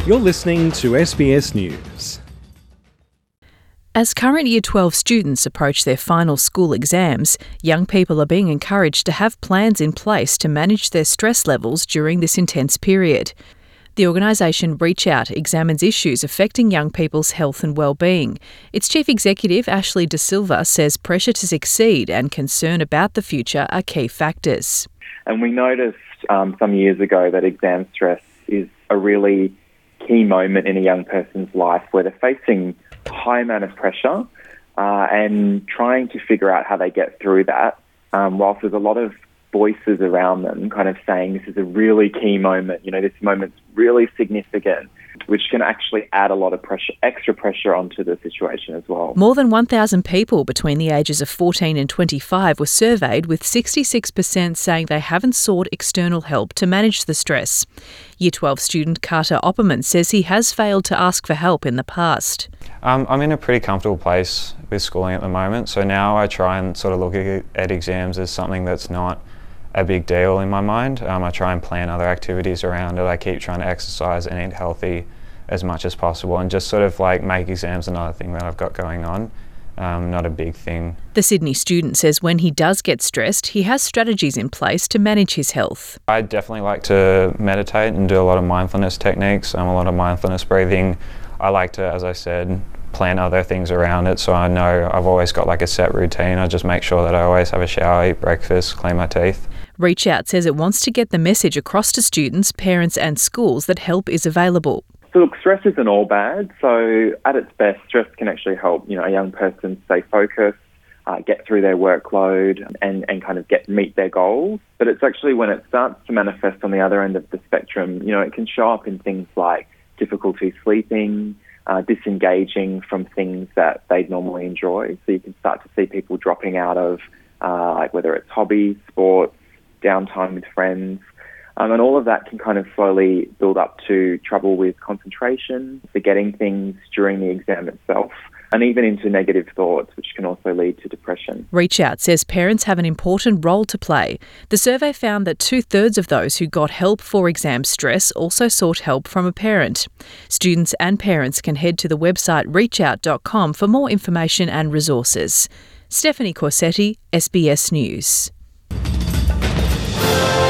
You're listening to SBS News. As current Year 12 students approach their final school exams, young people are being encouraged to have plans in place to manage their stress levels during this intense period. The organisation Reach Out examines issues affecting young people's health and well-being. Its chief executive, Ashley De Silva, says pressure to succeed and concern about the future are key factors. And we noticed some years ago that exam stress is a really key moment in a young person's life where they're facing a high amount of pressure and trying to figure out how they get through that, whilst there's a lot of voices around them kind of saying this is a really key moment, this moment's really significant, which can actually add a lot of pressure, extra pressure onto the situation as well. More than 1,000 people between the ages of 14 and 25 were surveyed, with 66% saying they haven't sought external help to manage the stress. Year 12 student Carter Opperman says he has failed to ask for help in the past. I'm in a pretty comfortable place with schooling at the moment, so now I try and sort of look at exams as something that's not a big deal in my mind. I try and plan other activities around it. I keep trying to exercise and eat healthy as much as possible and just sort of like make exams another thing that I've got going on, not a big thing. The Sydney student says when he does get stressed, he has strategies in place to manage his health. I definitely like to meditate and do a lot of mindfulness techniques, a lot of mindfulness breathing. I like to, as I said, plan other things around it, so I know I've always got like a set routine. I just make sure that I always have a shower, eat breakfast, clean my teeth. Reach Out says it wants to get the message across to students, parents and schools that help is available. So look, stress isn't all bad. So at its best, stress can actually help, a young person stay focused, get through their workload and kind of meet their goals. But it's actually when it starts to manifest on the other end of the spectrum, it can show up in things like difficulty sleeping, disengaging from things that they'd normally enjoy. So you can start to see people dropping out of whether it's hobbies, sports, downtime with friends. And all of that can kind of slowly build up to trouble with concentration, forgetting things during the exam itself, and even into negative thoughts, which can also lead to depression. Reach Out says parents have an important role to play. The survey found that 2/3 of those who got help for exam stress also sought help from a parent. Students and parents can head to the website reachout.com for more information and resources. Stephanie Corsetti, SBS News.